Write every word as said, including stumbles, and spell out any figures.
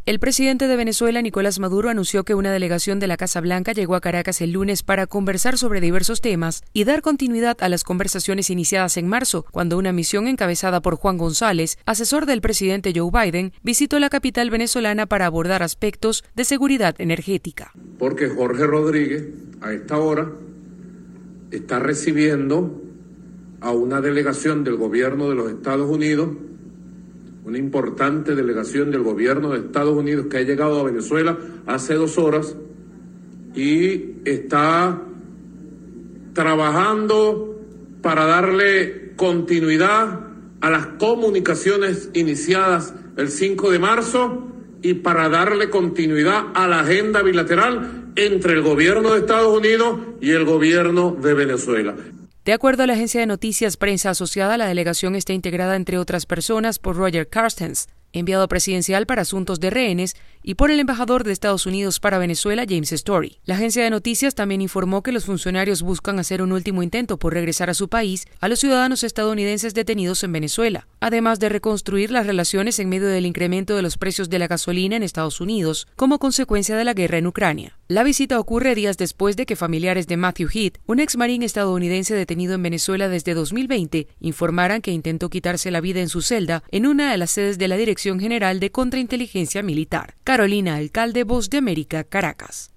El presidente de Venezuela, Nicolás Maduro, anunció que una delegación de la Casa Blanca llegó a Caracas el lunes para conversar sobre diversos temas y dar continuidad a las conversaciones iniciadas en marzo, cuando una misión encabezada por Juan González, asesor del presidente Joe Biden, visitó la capital venezolana para abordar aspectos de seguridad energética. Porque Jorge Rodríguez, a esta hora, está recibiendo a una delegación del gobierno de los Estados Unidos, una importante delegación del gobierno de Estados Unidos que ha llegado a Venezuela hace dos horas y está trabajando para darle continuidad a las comunicaciones iniciadas el cinco de marzo y para darle continuidad a la agenda bilateral entre el gobierno de Estados Unidos y el gobierno de Venezuela. De acuerdo a la agencia de noticias Prensa Asociada, la delegación está integrada, entre otras personas, por Roger Carstens, enviado presidencial para asuntos de rehenes, y por el embajador de Estados Unidos para Venezuela, James Story. La agencia de noticias también informó que los funcionarios buscan hacer un último intento por regresar a su país a los ciudadanos estadounidenses detenidos en Venezuela, además de reconstruir las relaciones en medio del incremento de los precios de la gasolina en Estados Unidos como consecuencia de la guerra en Ucrania. La visita ocurre días después de que familiares de Matthew Heath, un exmarín estadounidense detenido en Venezuela desde dos mil veinte, informaran que intentó quitarse la vida en su celda en una de las sedes de la Dirección General de Contrainteligencia Militar. Carolina Alcalde, Voz de América, Caracas.